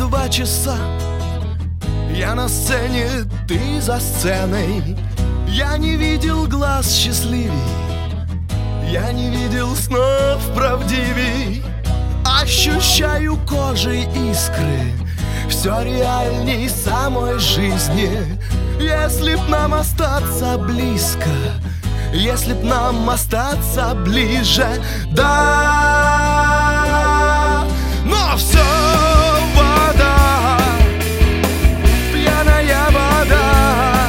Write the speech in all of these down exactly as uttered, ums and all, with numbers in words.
два часа. Я на сцене, ты за сценой. Я не видел глаз счастливей, я не видел снов правдивей. Ощущаю кожей искры, все реальней самой жизни. Если б нам остаться близко, если б нам остаться ближе, да. Но все вода, пьяная вода,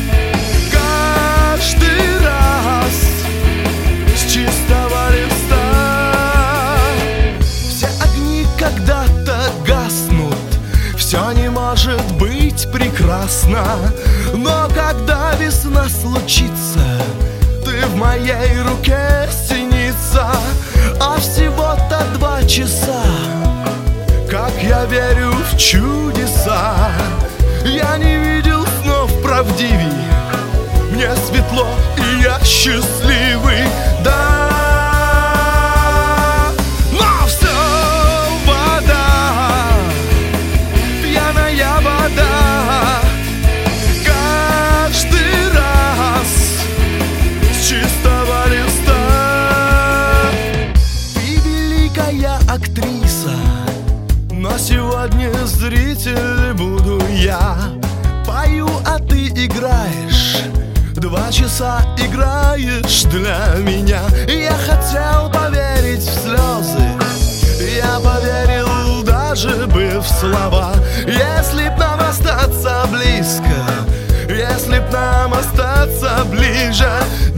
каждый раз с чистого листа. Все огни когда-то гаснут, все не может быть прекрасно. Но когда весна случится, ты в моей руке синица. А всего-то два часа, как я верю в чудеса. Я не видел снов правдивей, мне светло и я счастливый, да. Но все вода, пьяная вода, каждый раз с чистого листа. Ты великая актриса, но сегодня зритель буду я. Пою, а ты играешь, два часа играешь для меня. Я хотел поверить в слезы, я поверил даже бы в слова. Если б нам остаться близко, если б нам остаться ближе,